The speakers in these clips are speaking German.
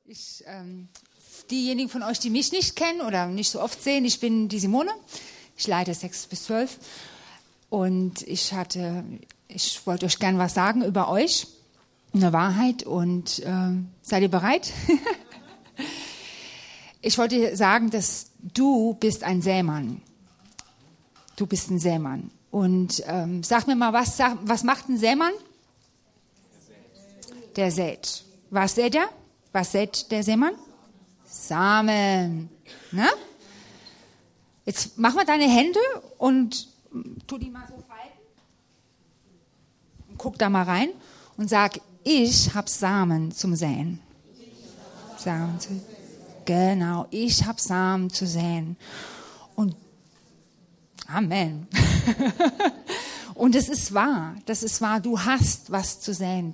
Diejenigen von euch, die mich nicht kennen oder nicht so oft sehen, ich bin die Simone. Ich leite 6 bis 12 und ich wollte euch gerne was sagen über euch, eine Wahrheit, und seid ihr bereit? Ich wollte dir sagen, dass du bist ein Sämann. Du bist ein Sämann. Und sag mir mal, was macht ein Sämann? Der sät. Was sät er? Was sät der Sämann? Samen. Ne? Jetzt mach mal deine Hände und tu die mal so falten. Guck da mal rein und sag, ich habe Samen zum Säen. Genau, ich habe Samen zu säen. Und Amen. Und es ist wahr, du hast was zu säen.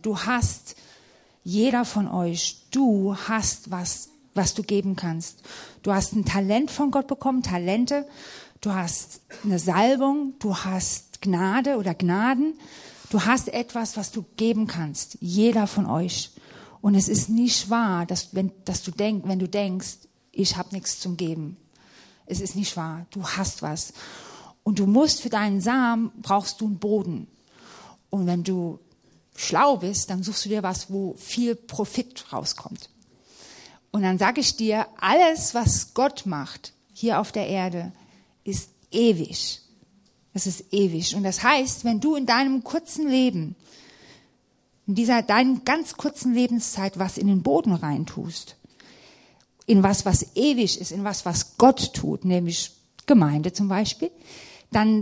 Jeder von euch, du hast was du geben kannst. Du hast ein Talent von Gott bekommen, Talente. Du hast eine Salbung, du hast Gnade oder Gnaden. Du hast etwas, was du geben kannst. Jeder von euch. Und es ist nicht wahr, wenn du denkst, ich habe nichts zum Geben. Es ist nicht wahr. Du hast was. Und du musst für deinen Samen, brauchst du einen Boden. Und wenn du schlau bist, dann suchst du dir was, wo viel Profit rauskommt. Und dann sage ich dir, alles, was Gott macht hier auf der Erde, ist ewig. Es ist ewig. Und das heißt, wenn du in deinem kurzen Leben, deinen ganz kurzen Lebenszeit, was in den Boden reintust, in was ewig ist, in was Gott tut, nämlich Gemeinde zum Beispiel, dann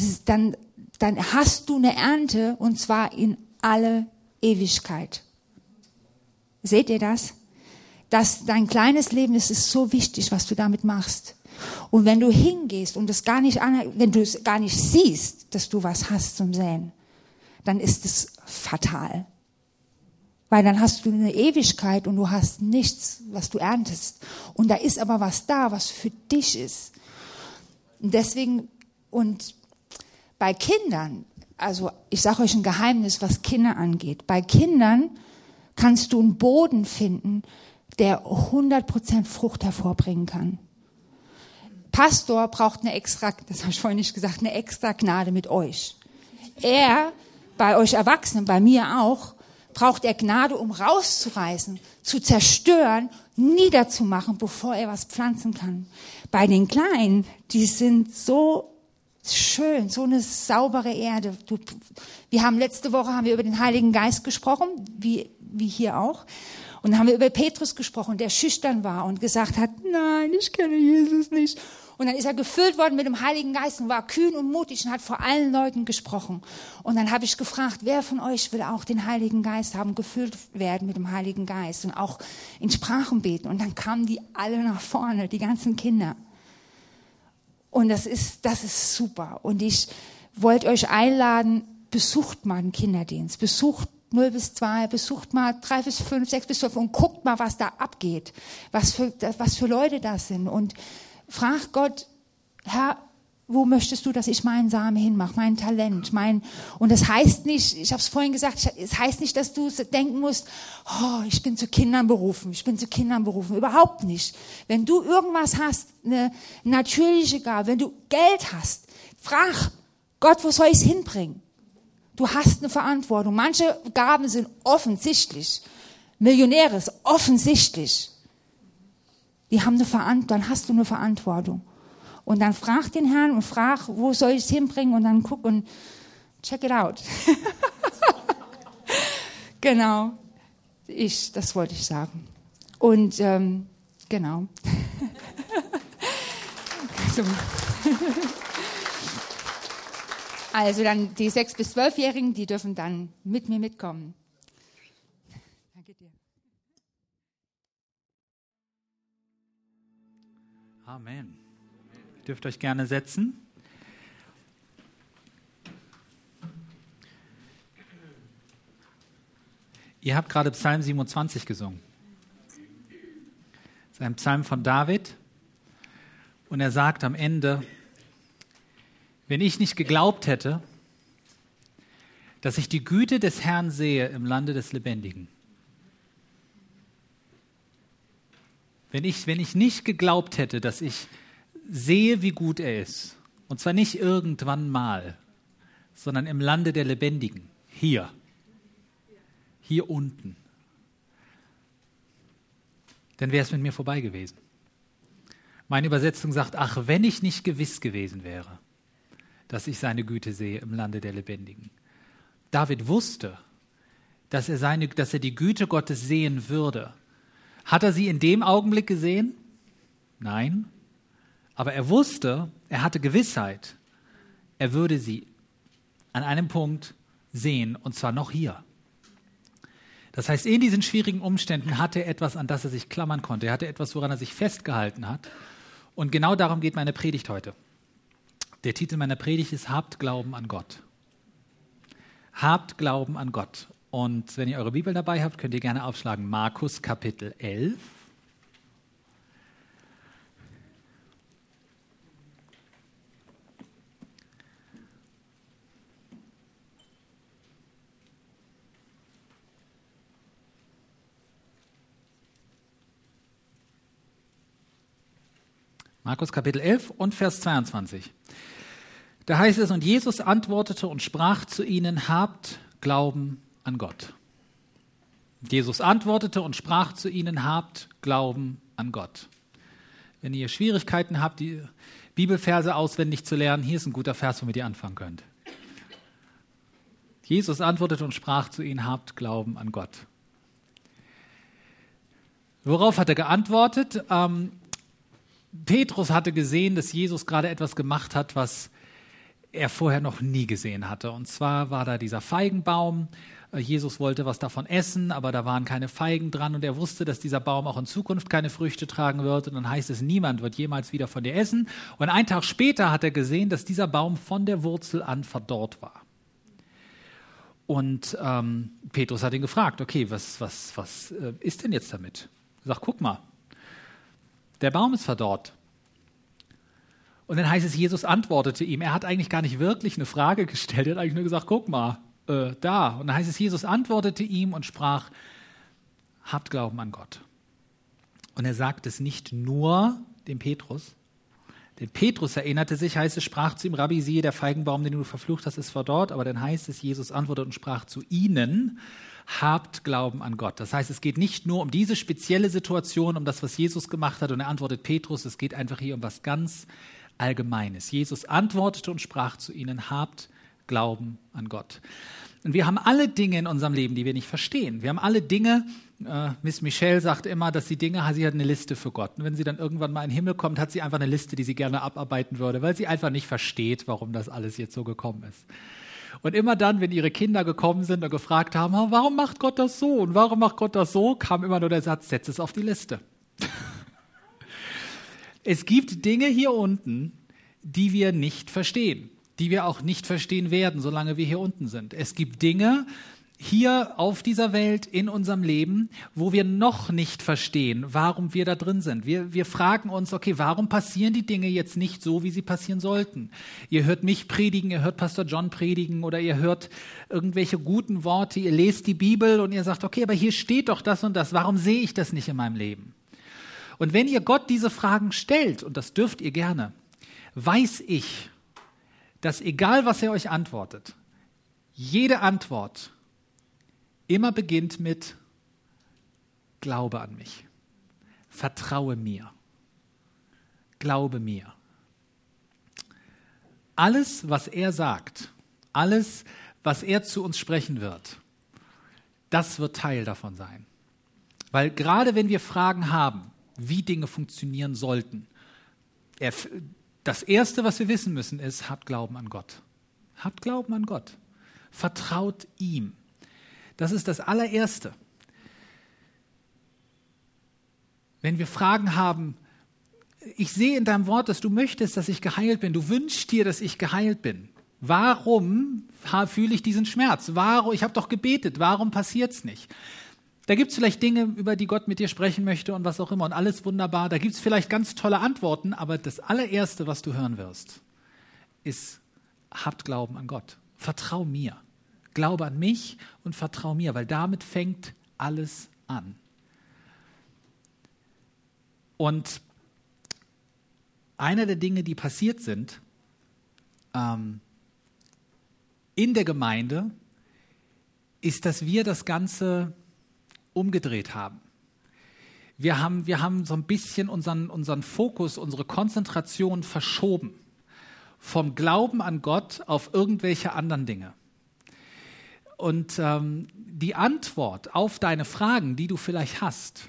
hast du eine Ernte, und zwar in alle Ewigkeit. Seht ihr das? Dein kleines Leben, es ist so wichtig, was du damit machst. Und wenn du hingehst und wenn du es gar nicht siehst, dass du was hast zum Säen, dann ist es fatal. Weil dann hast du eine Ewigkeit und du hast nichts, was du erntest. Und da ist aber was da, was für dich ist. Und deswegen, und bei Kindern, also ich sage euch ein Geheimnis, was Kinder angeht. Bei Kindern kannst du einen Boden finden, der 100% Frucht hervorbringen kann. Pastor braucht das habe ich vorhin nicht gesagt, eine extra Gnade mit euch. Bei euch Erwachsenen, bei mir auch, braucht er Gnade, um rauszureißen, zu zerstören, niederzumachen, bevor er was pflanzen kann. Bei den Kleinen, die sind so schön, so eine saubere Erde. Letzte Woche haben wir über den Heiligen Geist gesprochen, wie hier auch. Und dann haben wir über Petrus gesprochen, der schüchtern war und gesagt hat, nein, ich kenne Jesus nicht. Und dann ist er gefüllt worden mit dem Heiligen Geist und war kühn und mutig und hat vor allen Leuten gesprochen. Und dann habe ich gefragt, wer von euch will auch den Heiligen Geist haben, gefüllt werden mit dem Heiligen Geist und auch in Sprachen beten. Und dann kamen die alle nach vorne, die ganzen Kinder. Und das ist super. Und ich wollte euch einladen, besucht mal den Kinderdienst, besucht 0 bis 2, besucht mal 3 bis 5, 6 bis 12 und guckt mal, was da abgeht, was für Leute das sind. Und frag Gott, Herr, wo möchtest du, dass ich meinen Samen hinmache, mein Talent, und das heißt nicht, ich habe es vorhin gesagt, es heißt nicht, dass du denken musst, oh, ich bin zu Kindern berufen, überhaupt nicht. Wenn du irgendwas hast, eine natürliche Gabe, wenn du Geld hast, frag Gott, wo soll ich es hinbringen? Du hast eine Verantwortung. Manche Gaben sind offensichtlich. Millionäre ist offensichtlich. Die haben dann hast du eine Verantwortung. Und dann frag den Herrn und frag, wo soll ich es hinbringen? Und dann guck und check it out. Genau. Das wollte ich sagen. Und genau. So. Also dann die 6- bis 12-Jährigen, die dürfen dann mit mir mitkommen. Danke dir. Amen. Ihr dürft euch gerne setzen. Ihr habt gerade Psalm 27 gesungen. Das ist ein Psalm von David. Und er sagt am Ende, wenn ich nicht geglaubt hätte, dass ich die Güte des Herrn sehe im Lande des Lebendigen. wenn ich nicht geglaubt hätte, dass ich sehe, wie gut er ist, und zwar nicht irgendwann mal, sondern im Lande der Lebendigen, hier unten, dann wäre es mit mir vorbei gewesen. Meine Übersetzung sagt, ach, wenn ich nicht gewiss gewesen wäre, dass ich seine Güte sehe im Lande der Lebendigen. David wusste, dass er die Güte Gottes sehen würde. Hat er sie in dem Augenblick gesehen? Nein. Aber er wusste, er hatte Gewissheit, er würde sie an einem Punkt sehen, und zwar noch hier. Das heißt, in diesen schwierigen Umständen hatte er etwas, an das er sich klammern konnte. Er hatte etwas, woran er sich festgehalten hat. Und genau darum geht meine Predigt heute. Der Titel meiner Predigt ist Habt Glauben an Gott. Habt Glauben an Gott. Und wenn ihr eure Bibel dabei habt, könnt ihr gerne aufschlagen. Markus Kapitel 11. Markus Kapitel 11 und Vers 22. Da heißt es, und Jesus antwortete und sprach zu ihnen, habt Glauben an Gott. Jesus antwortete und sprach zu ihnen, habt Glauben an Gott. Wenn ihr Schwierigkeiten habt, die Bibelverse auswendig zu lernen, hier ist ein guter Vers, womit ihr anfangen könnt. Jesus antwortete und sprach zu ihnen, habt Glauben an Gott. Worauf hat er geantwortet? Petrus hatte gesehen, dass Jesus gerade etwas gemacht hat, was er vorher noch nie gesehen hatte. Und zwar war da dieser Feigenbaum. Jesus wollte was davon essen, aber da waren keine Feigen dran. Und er wusste, dass dieser Baum auch in Zukunft keine Früchte tragen wird. Und dann heißt es, niemand wird jemals wieder von dir essen. Und einen Tag später hat er gesehen, dass dieser Baum von der Wurzel an verdorrt war. Und Petrus hat ihn gefragt, okay, was ist denn jetzt damit? Er sagt, guck mal. Der Baum ist verdorrt. Und dann heißt es, Jesus antwortete ihm. Er hat eigentlich gar nicht wirklich eine Frage gestellt. Er hat eigentlich nur gesagt, guck mal, da. Und dann heißt es, Jesus antwortete ihm und sprach, habt Glauben an Gott. Und er sagt es nicht nur dem Petrus. Denn Petrus erinnerte sich, heißt es, sprach zu ihm, Rabbi, siehe, der Feigenbaum, den du verflucht hast, ist verdorrt. Aber dann heißt es, Jesus antwortete und sprach zu ihnen, habt Glauben an Gott. Das heißt, es geht nicht nur um diese spezielle Situation, um das, was Jesus gemacht hat. Und er antwortet Petrus, es geht einfach hier um was ganz Allgemeines. Jesus antwortete und sprach zu ihnen, habt Glauben an Gott. Und wir haben alle Dinge in unserem Leben, die wir nicht verstehen. Wir haben alle Dinge, Miss Michelle sagt immer, dass sie hat eine Liste für Gott. Und wenn sie dann irgendwann mal in den Himmel kommt, hat sie einfach eine Liste, die sie gerne abarbeiten würde, weil sie einfach nicht versteht, warum das alles jetzt so gekommen ist. Und immer dann, wenn ihre Kinder gekommen sind und gefragt haben, warum macht Gott das so und warum macht Gott das so, kam immer nur der Satz, setz es auf die Liste. Es gibt Dinge hier unten, die wir nicht verstehen, die wir auch nicht verstehen werden, solange wir hier unten sind. Es gibt Dinge hier auf dieser Welt, in unserem Leben, wo wir noch nicht verstehen, warum wir da drin sind. Wir fragen uns, okay, warum passieren die Dinge jetzt nicht so, wie sie passieren sollten? Ihr hört mich predigen, ihr hört Pastor John predigen oder ihr hört irgendwelche guten Worte, ihr lest die Bibel und ihr sagt, okay, aber hier steht doch das und das, warum sehe ich das nicht in meinem Leben? Und wenn ihr Gott diese Fragen stellt, und das dürft ihr gerne, weiß ich, dass egal, was er euch antwortet, jede Antwort immer beginnt mit Glaube an mich, vertraue mir, glaube mir. Alles, was er sagt, alles, was er zu uns sprechen wird, das wird Teil davon sein. Weil gerade wenn wir Fragen haben, wie Dinge funktionieren sollten, das Erste, was wir wissen müssen, ist, habt Glauben an Gott. Habt Glauben an Gott. Vertraut ihm. Das ist das allererste. Wenn wir Fragen haben, ich sehe in deinem Wort, dass du möchtest, dass ich geheilt bin. Du wünschst dir, dass ich geheilt bin. Warum fühle ich diesen Schmerz? Ich habe doch gebetet. Warum passiert es nicht? Da gibt es vielleicht Dinge, über die Gott mit dir sprechen möchte und was auch immer und alles wunderbar. Da gibt es vielleicht ganz tolle Antworten, aber das allererste, was du hören wirst, ist, habt Glauben an Gott. Vertrau mir. Glaube an mich und vertrau mir, weil damit fängt alles an. Und einer der Dinge, die passiert sind in der Gemeinde, ist, dass wir das Ganze umgedreht haben. Wir haben so ein bisschen unseren Fokus, unsere Konzentration verschoben. Vom Glauben an Gott auf irgendwelche anderen Dinge. Und die Antwort auf deine Fragen, die du vielleicht hast,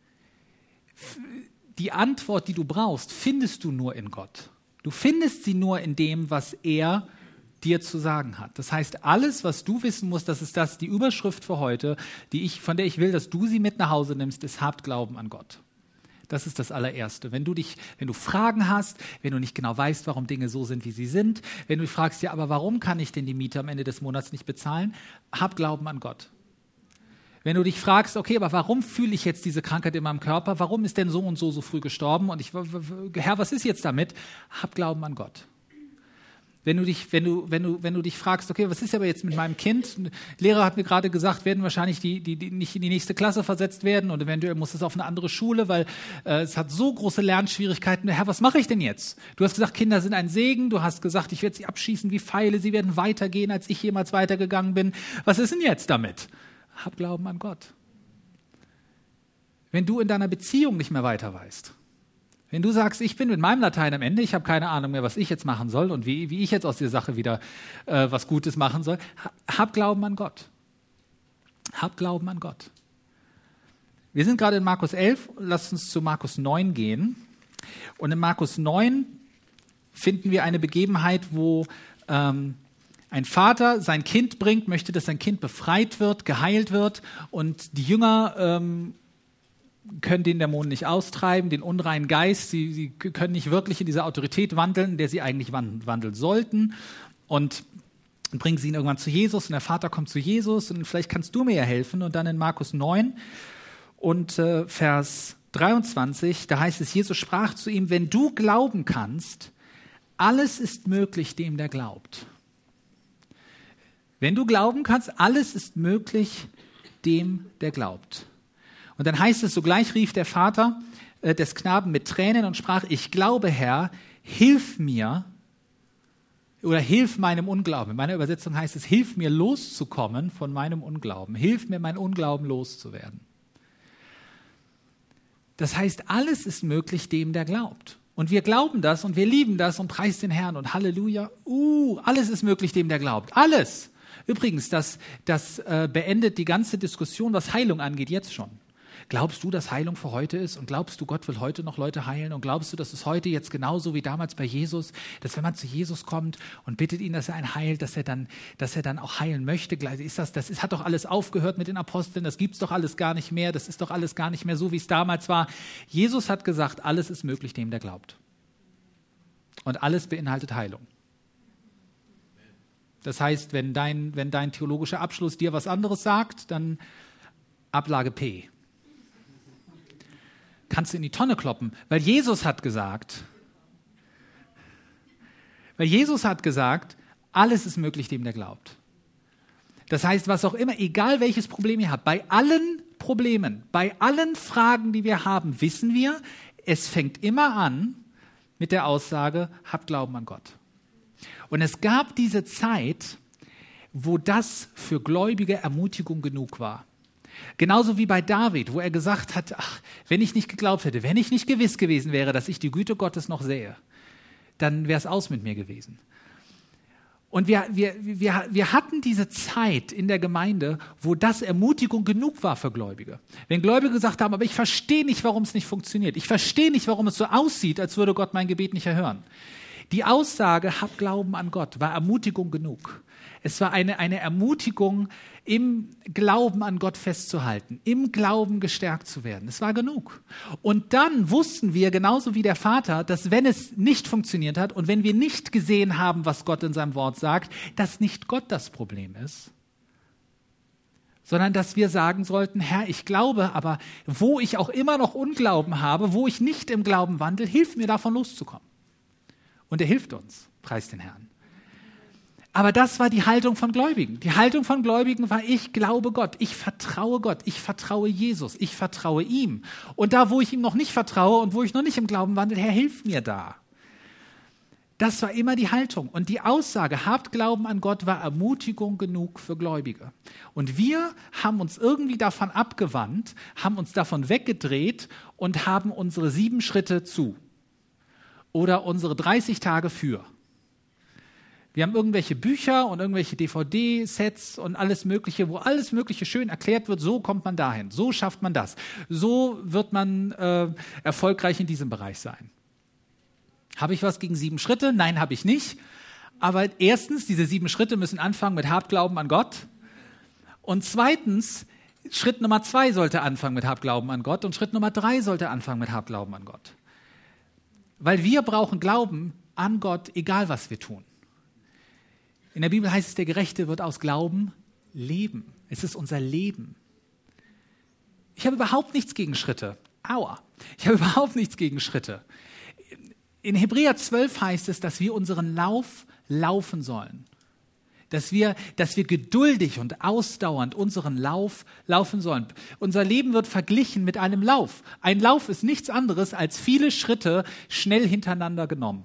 die Antwort, die du brauchst, findest du nur in Gott. Du findest sie nur in dem, was er dir zu sagen hat. Das heißt, alles, was du wissen musst, das ist die Überschrift für heute, von der ich will, dass du sie mit nach Hause nimmst, ist: Habt Glauben an Gott. Das ist das Allererste. Wenn du Fragen hast, wenn du nicht genau weißt, warum Dinge so sind, wie sie sind, wenn du fragst, ja, aber warum kann ich denn die Miete am Ende des Monats nicht bezahlen? Hab Glauben an Gott. Wenn du dich fragst, okay, aber warum fühle ich jetzt diese Krankheit in meinem Körper? Warum ist denn so und so früh gestorben? Und Herr, was ist jetzt damit? Hab Glauben an Gott. Wenn du dich fragst, okay, was ist aber jetzt mit meinem Kind? Ein Lehrer hat mir gerade gesagt, werden wahrscheinlich die nicht in die nächste Klasse versetzt werden und eventuell muss es auf eine andere Schule, weil es hat so große Lernschwierigkeiten. Herr, was mache ich denn jetzt? Du hast gesagt, Kinder sind ein Segen. Du hast gesagt, ich werde sie abschießen wie Pfeile. Sie werden weitergehen, als ich jemals weitergegangen bin. Was ist denn jetzt damit? Hab Glauben an Gott. Wenn du in deiner Beziehung nicht mehr weiter weißt, wenn du sagst, ich bin mit meinem Latein am Ende, ich habe keine Ahnung mehr, was ich jetzt machen soll und wie ich jetzt aus dieser Sache wieder was Gutes machen soll, hab Glauben an Gott. Hab Glauben an Gott. Wir sind gerade in Markus 11, lasst uns zu Markus 9 gehen. Und in Markus 9 finden wir eine Begebenheit, wo ein Vater sein Kind bringt, möchte, dass sein Kind befreit wird, geheilt wird und die Jünger können den Dämonen nicht austreiben, den unreinen Geist. Sie können nicht wirklich in dieser Autorität wandeln, in der sie eigentlich wandeln sollten. Und bringen sie ihn irgendwann zu Jesus und der Vater kommt zu Jesus und vielleicht kannst du mir ja helfen. Und dann in Markus 9 und Vers 23, da heißt es, Jesus sprach zu ihm: Wenn du glauben kannst, alles ist möglich dem, der glaubt. Wenn du glauben kannst, alles ist möglich dem, der glaubt. Und dann heißt es, sogleich rief der Vater des Knaben mit Tränen und sprach: Ich glaube, Herr, hilf mir oder hilf meinem Unglauben. In meiner Übersetzung heißt es, hilf mir loszukommen von meinem Unglauben. Hilf mir, mein Unglauben loszuwerden. Das heißt, alles ist möglich dem, der glaubt. Und wir glauben das und wir lieben das und preisen den Herrn und Halleluja. Alles ist möglich dem, der glaubt. Alles. Übrigens, das beendet die ganze Diskussion, was Heilung angeht, jetzt schon. Glaubst du, dass Heilung für heute ist? Und glaubst du, Gott will heute noch Leute heilen? Und glaubst du, dass es heute jetzt genauso wie damals bei Jesus, dass wenn man zu Jesus kommt und bittet ihn, dass er einen heilt, dass er dann auch heilen möchte? Hat doch alles aufgehört mit den Aposteln, das gibt's doch alles gar nicht mehr, das ist doch alles gar nicht mehr so, wie es damals war. Jesus hat gesagt, alles ist möglich dem, der glaubt. Und alles beinhaltet Heilung. Das heißt, wenn dein theologischer Abschluss dir was anderes sagt, dann Ablage P. Kannst du in die Tonne kloppen, weil Jesus hat gesagt, alles ist möglich dem, der glaubt. Das heißt, was auch immer, egal welches Problem ihr habt, bei allen Problemen, bei allen Fragen, die wir haben, wissen wir, es fängt immer an mit der Aussage, habt Glauben an Gott. Und es gab diese Zeit, wo das für Gläubige Ermutigung genug war. Genauso wie bei David, wo er gesagt hat, wenn ich nicht geglaubt hätte, wenn ich nicht gewiss gewesen wäre, dass ich die Güte Gottes noch sehe, dann wäre es aus mit mir gewesen. Und wir hatten diese Zeit in der Gemeinde, wo das Ermutigung genug war für Gläubige. Wenn Gläubige gesagt haben, aber ich verstehe nicht, warum es nicht funktioniert. Ich verstehe nicht, warum es so aussieht, als würde Gott mein Gebet nicht erhören. Die Aussage, hab Glauben an Gott, war Ermutigung genug. Es war eine Ermutigung, im Glauben an Gott festzuhalten, im Glauben gestärkt zu werden. Es war genug. Und dann wussten wir, genauso wie der Vater, dass wenn es nicht funktioniert hat und wenn wir nicht gesehen haben, was Gott in seinem Wort sagt, dass nicht Gott das Problem ist, sondern dass wir sagen sollten, Herr, ich glaube, aber wo ich auch immer noch Unglauben habe, wo ich nicht im Glauben wandle, hilf mir davon loszukommen. Und er hilft uns, preis den Herrn. Aber das war die Haltung von Gläubigen. Die Haltung von Gläubigen war, ich glaube Gott, ich vertraue Jesus, ich vertraue ihm. Und da, wo ich ihm noch nicht vertraue und wo ich noch nicht im Glauben wandle, Herr, hilf mir da. Das war immer die Haltung. Und die Aussage, habt Glauben an Gott, war Ermutigung genug für Gläubige. Und wir haben uns irgendwie davon abgewandt, haben uns davon weggedreht und haben unsere 7 Schritte zu oder unsere 30 Tage für. Wir haben irgendwelche Bücher und irgendwelche DVD-Sets und alles Mögliche, wo alles Mögliche schön erklärt wird, so kommt man dahin, so schafft man das, so wird man erfolgreich in diesem Bereich sein. Habe ich was gegen 7 Schritte? Nein, habe ich nicht. Aber erstens, diese 7 Schritte müssen anfangen mit Habt Glauben an Gott. Und zweitens, Schritt Nummer 2 sollte anfangen mit Habt Glauben an Gott und Schritt Nummer 3 sollte anfangen mit Habt Glauben an Gott. Weil wir brauchen Glauben an Gott, egal was wir tun. In der Bibel heißt es, der Gerechte wird aus Glauben leben. Es ist unser Leben. Ich habe überhaupt nichts gegen Schritte. Aua. Ich habe überhaupt nichts gegen Schritte. In Hebräer 12 heißt es, dass wir unseren Lauf laufen sollen. Dass wir geduldig und ausdauernd unseren Lauf laufen sollen. Unser Leben wird verglichen mit einem Lauf. Ein Lauf ist nichts anderes als viele Schritte schnell hintereinander genommen.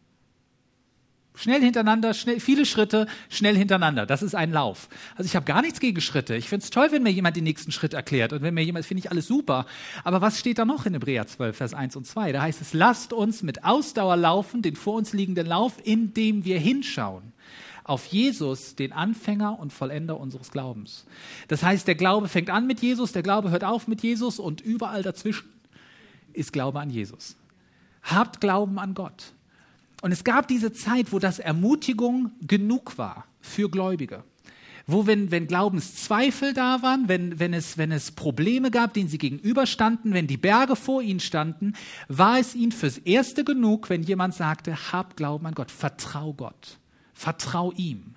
Schnell hintereinander, viele Schritte, schnell hintereinander. Das ist ein Lauf. Also ich habe gar nichts gegen Schritte. Ich finde es toll, wenn mir jemand den nächsten Schritt erklärt. Und wenn mir jemand, finde ich alles super. Aber was steht da noch in Hebräer 12, Vers 1 und 2? Da heißt es, lasst uns mit Ausdauer laufen, den vor uns liegenden Lauf, indem wir hinschauen auf Jesus, den Anfänger und Vollender unseres Glaubens. Das heißt, der Glaube fängt an mit Jesus, der Glaube hört auf mit Jesus und überall dazwischen ist Glaube an Jesus. Habt Glauben an Gott. Und es gab diese Zeit, wo das Ermutigung genug war für Gläubige. Wo, wenn Glaubenszweifel da waren, wenn es Probleme gab, denen sie gegenüberstanden, wenn die Berge vor ihnen standen, war es ihnen fürs Erste genug, wenn jemand sagte, hab Glauben an Gott, vertrau Gott, vertrau ihm.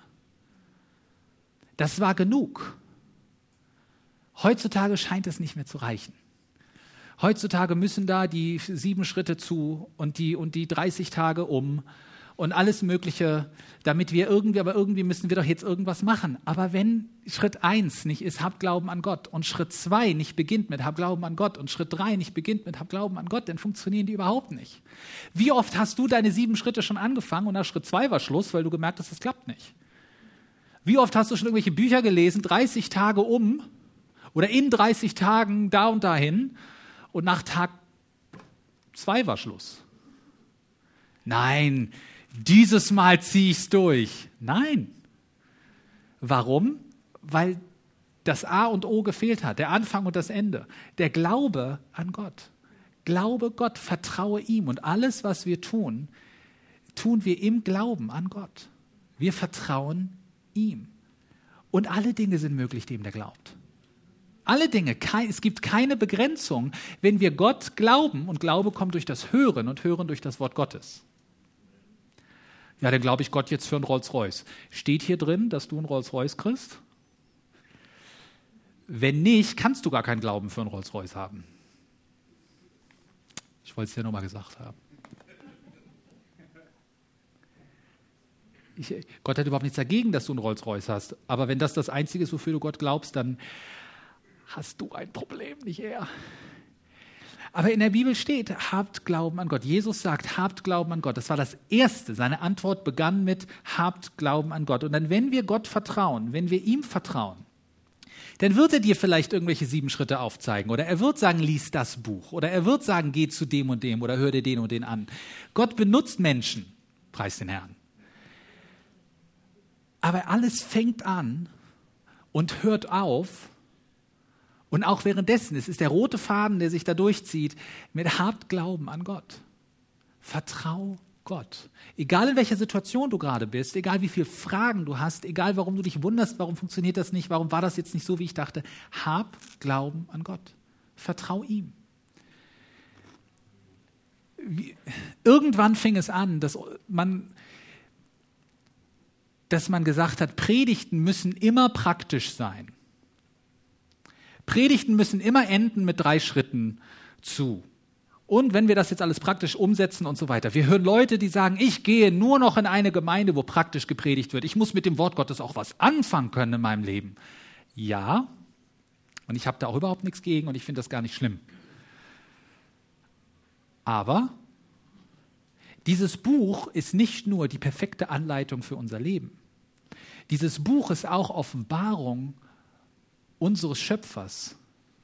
Das war genug. Heutzutage scheint es nicht mehr zu reichen. Heutzutage müssen da die 7 Schritte zu und die 30 Tage um und alles Mögliche, damit wir irgendwie müssen wir doch jetzt irgendwas machen. Aber wenn Schritt 1 nicht ist, hab Glauben an Gott und Schritt 2 nicht beginnt mit hab Glauben an Gott und Schritt 3 nicht beginnt mit hab Glauben an Gott, dann funktionieren die überhaupt nicht. Wie oft hast du deine 7 Schritte schon angefangen und nach Schritt 2 war Schluss, weil du gemerkt hast, das klappt nicht? Wie oft hast du schon irgendwelche Bücher gelesen, 30 Tage um oder in 30 Tagen da und dahin? Und nach Tag 2 war Schluss. Nein, dieses Mal ziehe ich es durch. Nein. Warum? Weil das A und O gefehlt hat, der Anfang und das Ende. Der Glaube an Gott. Glaube Gott, vertraue ihm. Und alles, was wir tun, tun wir im Glauben an Gott. Wir vertrauen ihm. Und alle Dinge sind möglich, dem der glaubt. Alle Dinge, es gibt keine Begrenzung, wenn wir Gott glauben und Glaube kommt durch das Hören und Hören durch das Wort Gottes. Ja, dann glaube ich Gott jetzt für einen Rolls-Royce. Steht hier drin, dass du einen Rolls-Royce kriegst? Wenn nicht, kannst du gar keinen Glauben für einen Rolls-Royce haben. Ich wollte es dir nochmal gesagt haben. Gott hat überhaupt nichts dagegen, dass du einen Rolls-Royce hast. Aber wenn das Einzige ist, wofür du Gott glaubst, dann hast du ein Problem, nicht er. Aber in der Bibel steht, habt Glauben an Gott. Jesus sagt, habt Glauben an Gott. Das war das Erste. Seine Antwort begann mit, habt Glauben an Gott. Und dann, wenn wir Gott vertrauen, wenn wir ihm vertrauen, dann wird er dir vielleicht irgendwelche 7 Schritte aufzeigen. Oder er wird sagen, lies das Buch. Oder er wird sagen, geh zu dem und dem oder hör dir den und den an. Gott benutzt Menschen, preis den Herrn. Aber alles fängt an und hört auf. Und auch währenddessen, es ist der rote Faden, der sich da durchzieht, mit habt Glauben an Gott. Vertrau Gott. Egal in welcher Situation du gerade bist, egal wie viele Fragen du hast, egal warum du dich wunderst, warum funktioniert das nicht, warum war das jetzt nicht so, wie ich dachte, hab Glauben an Gott. Vertrau ihm. Irgendwann fing es an, dass man gesagt hat, Predigten müssen immer praktisch sein. Predigten müssen immer enden mit 3 Schritten zu. Und wenn wir das jetzt alles praktisch umsetzen und so weiter. Wir hören Leute, die sagen, ich gehe nur noch in eine Gemeinde, wo praktisch gepredigt wird. Ich muss mit dem Wort Gottes auch was anfangen können in meinem Leben. Ja, und ich habe da auch überhaupt nichts gegen und ich finde das gar nicht schlimm. Aber dieses Buch ist nicht nur die perfekte Anleitung für unser Leben. Dieses Buch ist auch Offenbarung unseres Schöpfers.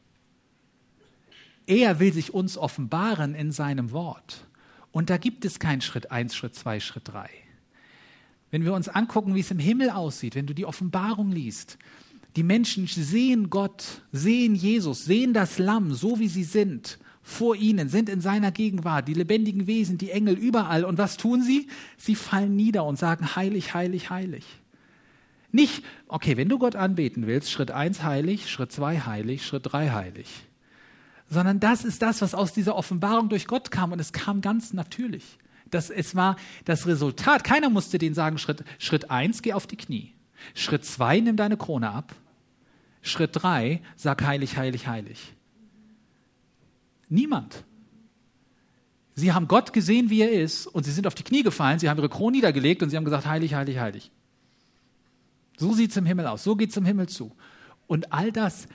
Er will sich uns offenbaren in seinem Wort. Und da gibt es keinen Schritt 1, Schritt 2, Schritt 3. Wenn wir uns angucken, wie es im Himmel aussieht, wenn du die Offenbarung liest, die Menschen sehen Gott, sehen Jesus, sehen das Lamm, so wie sie sind, vor ihnen, sind in seiner Gegenwart, die lebendigen Wesen, die Engel überall. Und was tun sie? Sie fallen nieder und sagen, heilig, heilig, heilig. Nicht, okay, wenn du Gott anbeten willst, Schritt 1 heilig, Schritt 2 heilig, Schritt 3 heilig. Sondern das ist das, was aus dieser Offenbarung durch Gott kam. Und es kam ganz natürlich. Es war das Resultat. Keiner musste denen sagen, Schritt 1, geh auf die Knie. Schritt 2, nimm deine Krone ab. Schritt 3, sag heilig, heilig, heilig. Niemand. Sie haben Gott gesehen, wie er ist, und sie sind auf die Knie gefallen, sie haben ihre Krone niedergelegt und sie haben gesagt, heilig, heilig, heilig. So sieht es im Himmel aus, so geht es im Himmel zu. Und all das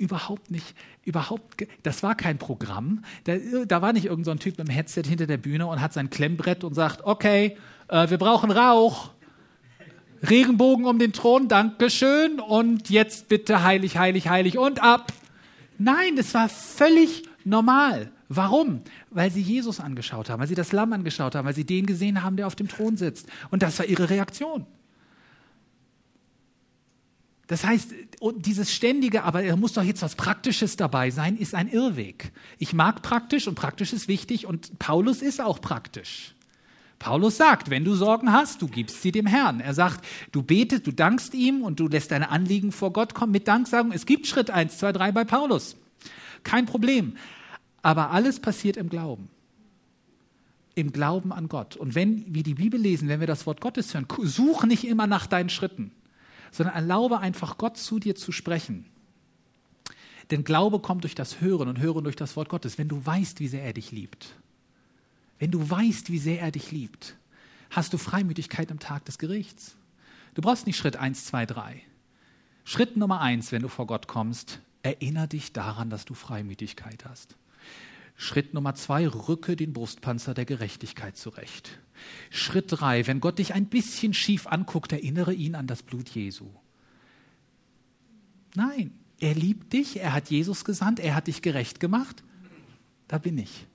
das war kein Programm. Da war nicht irgend so ein Typ mit einem Headset hinter der Bühne und hat sein Klemmbrett und sagt, okay, wir brauchen Rauch. Regenbogen um den Thron, Dankeschön. Und jetzt bitte heilig, heilig, heilig und ab. Nein, es war völlig normal. Warum? Weil sie Jesus angeschaut haben, weil sie das Lamm angeschaut haben, weil sie den gesehen haben, der auf dem Thron sitzt. Und das war ihre Reaktion. Das heißt, dieses ständige, aber da muss doch jetzt was Praktisches dabei sein, ist ein Irrweg. Ich mag praktisch und praktisch ist wichtig und Paulus ist auch praktisch. Paulus sagt, wenn du Sorgen hast, du gibst sie dem Herrn. Er sagt, du betest, du dankst ihm und du lässt deine Anliegen vor Gott kommen mit Danksagung. Es gibt Schritt 1, 2, 3 bei Paulus. Kein Problem. Aber alles passiert im Glauben. Im Glauben an Gott. Und wenn wir die Bibel lesen, wenn wir das Wort Gottes hören, such nicht immer nach deinen Schritten, sondern erlaube einfach Gott zu dir zu sprechen. Denn Glaube kommt durch das Hören und Hören durch das Wort Gottes. Wenn du weißt, wie sehr er dich liebt, wenn du weißt, wie sehr er dich liebt, hast du Freimütigkeit am Tag des Gerichts. Du brauchst nicht Schritt 1, 2, 3. Schritt Nummer 1, wenn du vor Gott kommst, erinnere dich daran, dass du Freimütigkeit hast. Schritt Nummer 2, rücke den Brustpanzer der Gerechtigkeit zurecht. Schritt 3, wenn Gott dich ein bisschen schief anguckt, erinnere ihn an das Blut Jesu. Nein, er liebt dich, er hat Jesus gesandt, er hat dich gerecht gemacht. Da bin ich.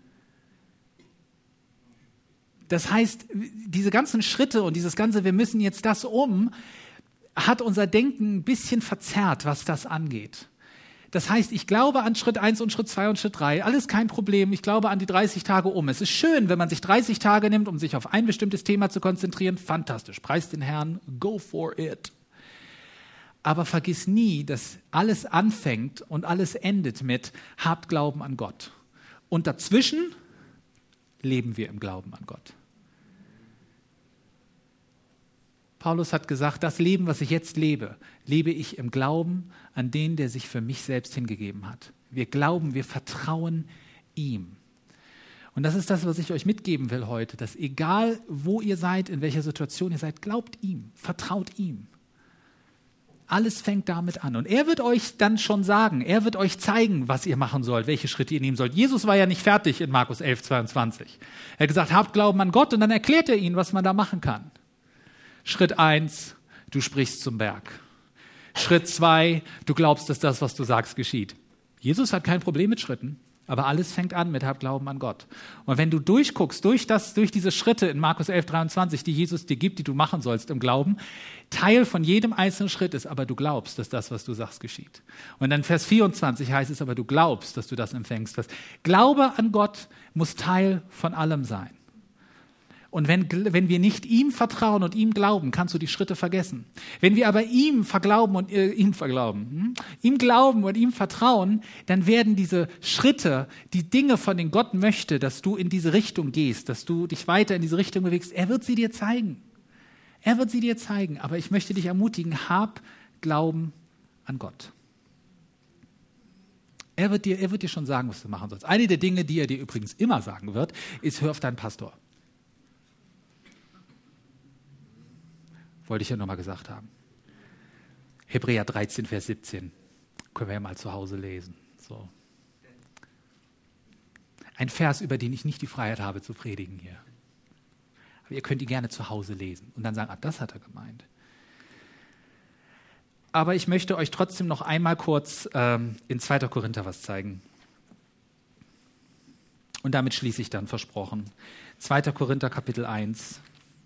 Das heißt, diese ganzen Schritte und dieses ganze, wir müssen jetzt das hat unser Denken ein bisschen verzerrt, was das angeht. Das heißt, ich glaube an Schritt 1 und Schritt 2 und Schritt 3, alles kein Problem, ich glaube an die 30 Tage Es ist schön, wenn man sich 30 Tage nimmt, um sich auf ein bestimmtes Thema zu konzentrieren, fantastisch, preis den Herrn, go for it. Aber vergiss nie, dass alles anfängt und alles endet mit, habt Glauben an Gott. Und dazwischen leben wir im Glauben an Gott. Paulus hat gesagt, das Leben, was ich jetzt lebe, lebe ich im Glauben an den, der sich für mich selbst hingegeben hat. Wir glauben, wir vertrauen ihm. Und das ist das, was ich euch mitgeben will heute, dass egal, wo ihr seid, in welcher Situation ihr seid, glaubt ihm, vertraut ihm. Alles fängt damit an. Und er wird euch dann schon sagen, er wird euch zeigen, was ihr machen sollt, welche Schritte ihr nehmen sollt. Jesus war ja nicht fertig in Markus 11, 22. Er hat gesagt, habt Glauben an Gott und dann erklärt er ihnen, was man da machen kann. Schritt 1, du sprichst zum Berg. Schritt 2, du glaubst, dass das, was du sagst, geschieht. Jesus hat kein Problem mit Schritten, aber alles fängt an mit hab Glauben an Gott. Und wenn du durchguckst, durch diese Schritte in Markus 11, 23, die Jesus dir gibt, die du machen sollst im Glauben, Teil von jedem einzelnen Schritt ist, aber du glaubst, dass das, was du sagst, geschieht. Und dann Vers 24 heißt es, aber du glaubst, dass du das empfängst. Glaube an Gott muss Teil von allem sein. Und wenn wir nicht ihm vertrauen und ihm glauben, kannst du die Schritte vergessen. Wenn wir aber ihm glauben und ihm vertrauen, dann werden diese Schritte, die Dinge, von denen Gott möchte, dass du in diese Richtung gehst, dass du dich weiter in diese Richtung bewegst, er wird sie dir zeigen. Er wird sie dir zeigen. Aber ich möchte dich ermutigen, hab Glauben an Gott. Er wird dir schon sagen, was du machen sollst. Eine der Dinge, die er dir übrigens immer sagen wird, ist, hör auf deinen Pastor. Wollte ich ja nochmal gesagt haben. Hebräer 13, Vers 17. Können wir ja mal zu Hause lesen. So. Ein Vers, über den ich nicht die Freiheit habe zu predigen hier. Aber ihr könnt ihn gerne zu Hause lesen und dann sagen, das hat er gemeint. Aber ich möchte euch trotzdem noch einmal kurz in 2. Korinther was zeigen. Und damit schließe ich dann, versprochen. 2. Korinther, Kapitel 1.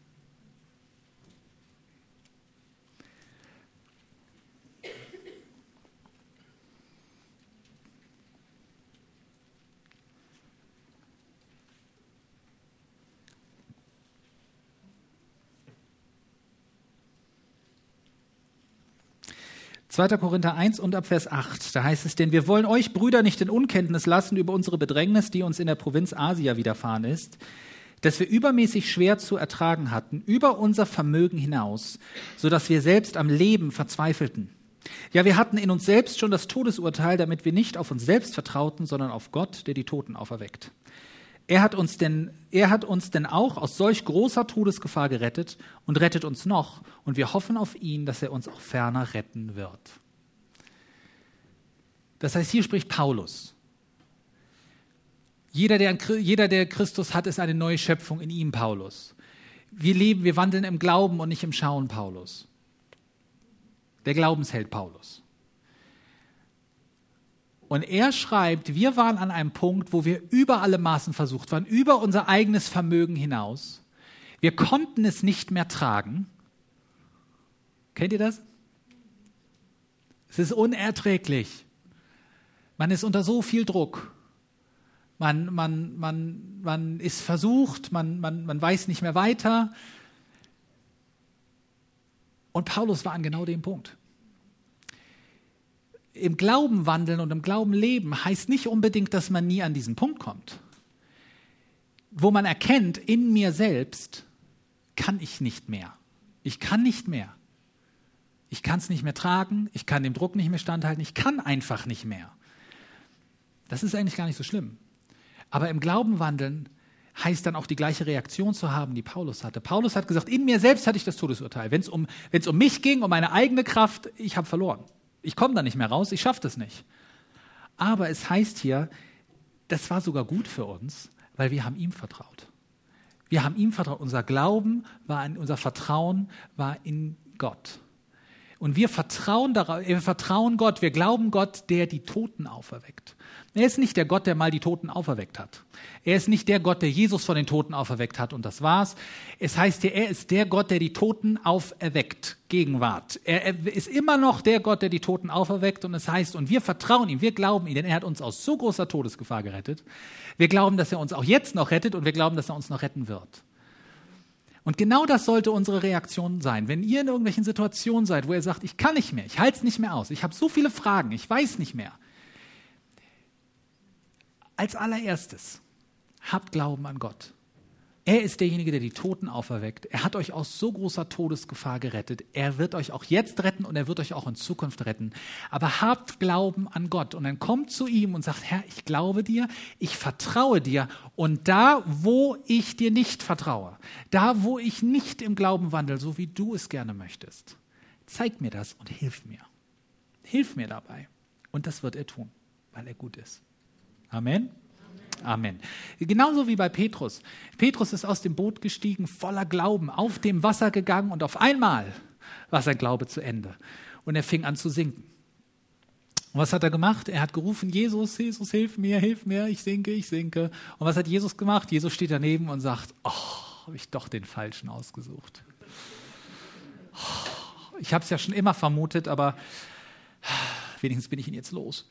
2. Korinther 1 und ab Vers 8, da heißt es, denn wir wollen euch, Brüder, nicht in Unkenntnis lassen über unsere Bedrängnis, die uns in der Provinz Asia widerfahren ist, dass wir übermäßig schwer zu ertragen hatten, über unser Vermögen hinaus, sodass wir selbst am Leben verzweifelten. Ja, wir hatten in uns selbst schon das Todesurteil, damit wir nicht auf uns selbst vertrauten, sondern auf Gott, der die Toten auferweckt. Er hat uns denn auch aus solch großer Todesgefahr gerettet und rettet uns noch. Und wir hoffen auf ihn, dass er uns auch ferner retten wird. Das heißt, hier spricht Paulus. Jeder, der Christus hat, ist eine neue Schöpfung in ihm, Paulus. Wir wandeln im Glauben und nicht im Schauen, Paulus. Der Glaubensheld Paulus. Und er schreibt, wir waren an einem Punkt, wo wir über alle Maßen versucht waren, über unser eigenes Vermögen hinaus. Wir konnten es nicht mehr tragen. Kennt ihr das? Es ist unerträglich. Man ist unter so viel Druck. Man ist versucht, man weiß nicht mehr weiter. Und Paulus war an genau dem Punkt. Im Glauben wandeln und im Glauben leben heißt nicht unbedingt, dass man nie an diesen Punkt kommt, wo man erkennt, in mir selbst kann ich nicht mehr. Ich kann nicht mehr. Ich kann es nicht mehr tragen, ich kann dem Druck nicht mehr standhalten, ich kann einfach nicht mehr. Das ist eigentlich gar nicht so schlimm. Aber im Glauben wandeln heißt dann auch die gleiche Reaktion zu haben, die Paulus hatte. Paulus hat gesagt, in mir selbst hatte ich das Todesurteil. Wenn es um mich ging, um meine eigene Kraft, ich habe verloren. Ich komme da nicht mehr raus, ich schaffe das nicht. Aber es heißt hier, das war sogar gut für uns, weil wir haben ihm vertraut. Wir haben ihm vertraut. Unser Glauben unser Vertrauen war in Gott. Und wir vertrauen Gott, wir glauben Gott, der die Toten auferweckt. Er ist nicht der Gott, der mal die Toten auferweckt hat. Er ist nicht der Gott, der Jesus von den Toten auferweckt hat und das war's. Es heißt hier, er ist der Gott, der die Toten auferweckt, Gegenwart. Er ist immer noch der Gott, der die Toten auferweckt und es heißt, und wir vertrauen ihm, wir glauben ihm, denn er hat uns aus so großer Todesgefahr gerettet. Wir glauben, dass er uns auch jetzt noch rettet und wir glauben, dass er uns noch retten wird. Und genau das sollte unsere Reaktion sein. Wenn ihr in irgendwelchen Situationen seid, wo ihr sagt, ich kann nicht mehr, ich halte es nicht mehr aus, ich habe so viele Fragen, ich weiß nicht mehr. Als allererstes, habt Glauben an Gott. Er ist derjenige, der die Toten auferweckt. Er hat euch aus so großer Todesgefahr gerettet. Er wird euch auch jetzt retten und er wird euch auch in Zukunft retten. Aber habt Glauben an Gott und dann kommt zu ihm und sagt, Herr, ich glaube dir, ich vertraue dir. Und da, wo ich dir nicht vertraue, da, wo ich nicht im Glauben wandle, so wie du es gerne möchtest, zeig mir das und hilf mir. Hilf mir dabei. Und das wird er tun, weil er gut ist. Amen. Amen. Genauso wie bei Petrus. Petrus ist aus dem Boot gestiegen, voller Glauben, auf dem Wasser gegangen und auf einmal war sein Glaube zu Ende. Und er fing an zu sinken. Und was hat er gemacht? Er hat gerufen, Jesus, Jesus, hilf mir, ich sinke, ich sinke. Und was hat Jesus gemacht? Jesus steht daneben und sagt, habe ich doch den Falschen ausgesucht. Ich habe es ja schon immer vermutet, aber wenigstens bin ich ihn jetzt los.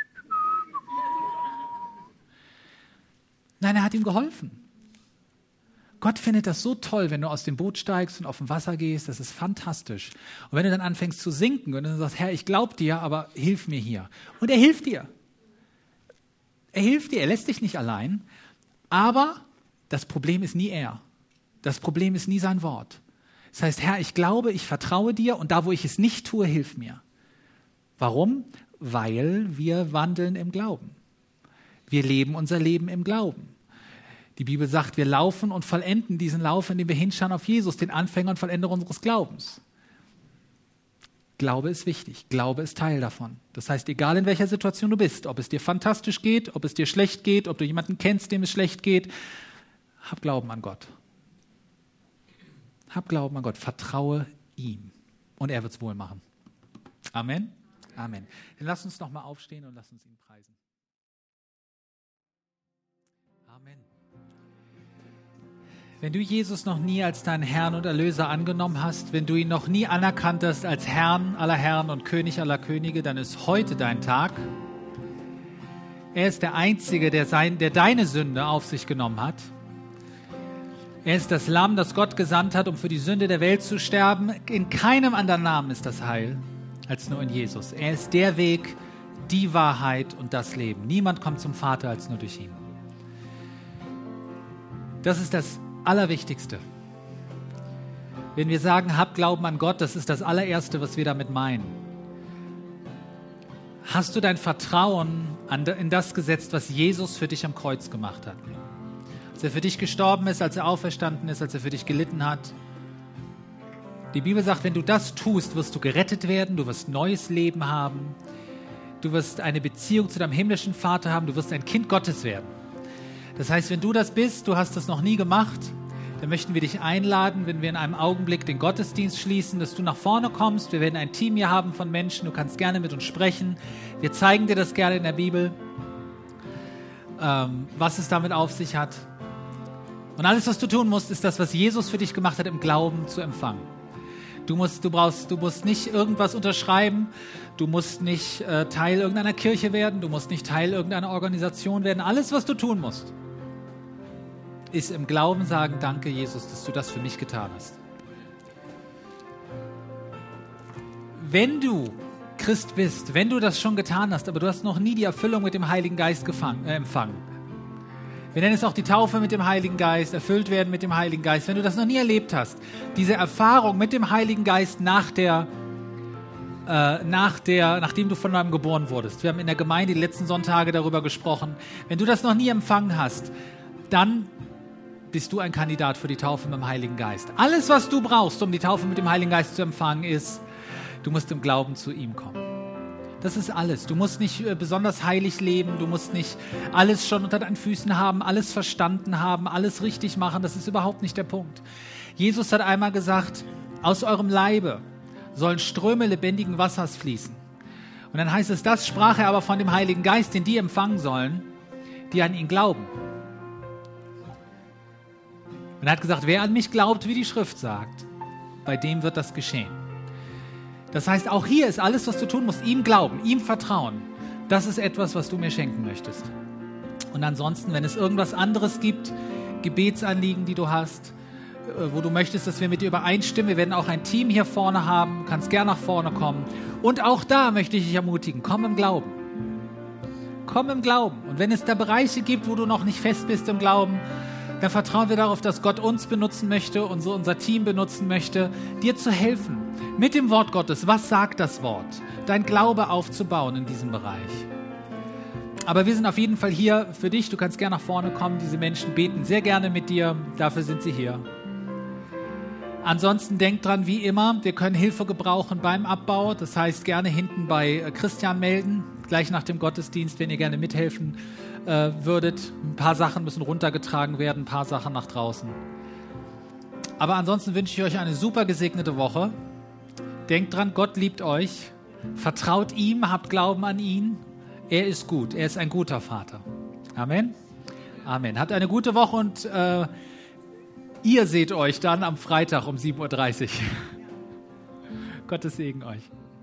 Nein, er hat ihm geholfen. Gott findet das so toll, wenn du aus dem Boot steigst und auf dem Wasser gehst, das ist fantastisch. Und wenn du dann anfängst zu sinken und dann sagst, Herr, ich glaube dir, aber hilf mir hier. Und er hilft dir. Er hilft dir, er lässt dich nicht allein, aber das Problem ist nie er. Das Problem ist nie sein Wort. Das heißt, Herr, ich glaube, ich vertraue dir und da, wo ich es nicht tue, hilf mir. Warum? weil wir wandeln im Glauben. Wir leben unser Leben im Glauben. Die Bibel sagt, wir laufen und vollenden diesen Lauf, indem wir hinschauen auf Jesus, den Anfänger und Vollender unseres Glaubens. Glaube ist wichtig. Glaube ist Teil davon. Das heißt, egal in welcher Situation du bist, ob es dir fantastisch geht, ob es dir schlecht geht, ob du jemanden kennst, dem es schlecht geht, hab Glauben an Gott. Hab Glauben an Gott. Vertraue ihm. Und er wird es wohl machen. Amen. Amen. Dann lass uns noch mal aufstehen und lass uns ihn preisen. Amen. Wenn du Jesus noch nie als deinen Herrn und Erlöser angenommen hast, wenn du ihn noch nie anerkannt hast als Herrn aller Herren und König aller Könige, dann ist heute dein Tag. Er ist der Einzige, der deine Sünde auf sich genommen hat. Er ist das Lamm, das Gott gesandt hat, um für die Sünde der Welt zu sterben. In keinem anderen Namen ist das Heil, als nur in Jesus. Er ist der Weg, die Wahrheit und das Leben. Niemand kommt zum Vater als nur durch ihn. Das ist das Allerwichtigste. Wenn wir sagen, hab Glauben an Gott, das ist das allererste, was wir damit meinen. Hast du dein Vertrauen in das gesetzt, was Jesus für dich am Kreuz gemacht hat? Als er für dich gestorben ist, als er auferstanden ist, als er für dich gelitten hat. Die Bibel sagt, wenn du das tust, wirst du gerettet werden, du wirst neues Leben haben, du wirst eine Beziehung zu deinem himmlischen Vater haben, du wirst ein Kind Gottes werden. Das heißt, wenn du das bist, du hast das noch nie gemacht, dann möchten wir dich einladen, wenn wir in einem Augenblick den Gottesdienst schließen, dass du nach vorne kommst. Wir werden ein Team hier haben von Menschen, du kannst gerne mit uns sprechen. Wir zeigen dir das gerne in der Bibel, was es damit auf sich hat. Und alles, was du tun musst, ist das, was Jesus für dich gemacht hat, im Glauben zu empfangen. Du musst nicht irgendwas unterschreiben, du musst nicht Teil irgendeiner Kirche werden, du musst nicht Teil irgendeiner Organisation werden. Alles, was du tun musst, ist im Glauben sagen, danke Jesus, dass du das für mich getan hast. Wenn du Christ bist, wenn du das schon getan hast, aber du hast noch nie die Erfüllung mit dem Heiligen Geist empfangen, wir nennen es auch die Taufe mit dem Heiligen Geist, erfüllt werden mit dem Heiligen Geist. Wenn du das noch nie erlebt hast, diese Erfahrung mit dem Heiligen Geist nachdem du von neuem geboren wurdest. Wir haben in der Gemeinde die letzten Sonntage darüber gesprochen. Wenn du das noch nie empfangen hast, dann bist du ein Kandidat für die Taufe mit dem Heiligen Geist. Alles, was du brauchst, um die Taufe mit dem Heiligen Geist zu empfangen, ist, du musst im Glauben zu ihm kommen. Das ist alles. Du musst nicht besonders heilig leben, du musst nicht alles schon unter deinen Füßen haben, alles verstanden haben, alles richtig machen. Das ist überhaupt nicht der Punkt. Jesus hat einmal gesagt, aus eurem Leibe sollen Ströme lebendigen Wassers fließen. Und dann heißt es, das sprach er aber von dem Heiligen Geist, den die empfangen sollen, die an ihn glauben. Und er hat gesagt, wer an mich glaubt, wie die Schrift sagt, bei dem wird das geschehen. Das heißt, auch hier ist alles, was du tun musst, ihm glauben, ihm vertrauen. Das ist etwas, was du mir schenken möchtest. Und ansonsten, wenn es irgendwas anderes gibt, Gebetsanliegen, die du hast, wo du möchtest, dass wir mit dir übereinstimmen, wir werden auch ein Team hier vorne haben, du kannst gerne nach vorne kommen. Und auch da möchte ich dich ermutigen, komm im Glauben. Komm im Glauben. Und wenn es da Bereiche gibt, wo du noch nicht fest bist im Glauben, dann vertrauen wir darauf, dass Gott uns benutzen möchte und so unser Team benutzen möchte, dir zu helfen. Mit dem Wort Gottes. Was sagt das Wort? Dein Glaube aufzubauen in diesem Bereich. Aber wir sind auf jeden Fall hier für dich. Du kannst gerne nach vorne kommen. Diese Menschen beten sehr gerne mit dir. Dafür sind sie hier. Ansonsten denkt dran, wie immer, wir können Hilfe gebrauchen beim Abbau. Das heißt, gerne hinten bei Christian melden, gleich nach dem Gottesdienst, wenn ihr gerne mithelfen würdet. Ein paar Sachen müssen runtergetragen werden, ein paar Sachen nach draußen. Aber ansonsten wünsche ich euch eine super gesegnete Woche. Denkt dran, Gott liebt euch. Vertraut ihm, habt Glauben an ihn. Er ist gut, er ist ein guter Vater. Amen. Amen. Habt eine gute Woche und ihr seht euch dann am Freitag um 7:30 Uhr. Gottes Segen euch.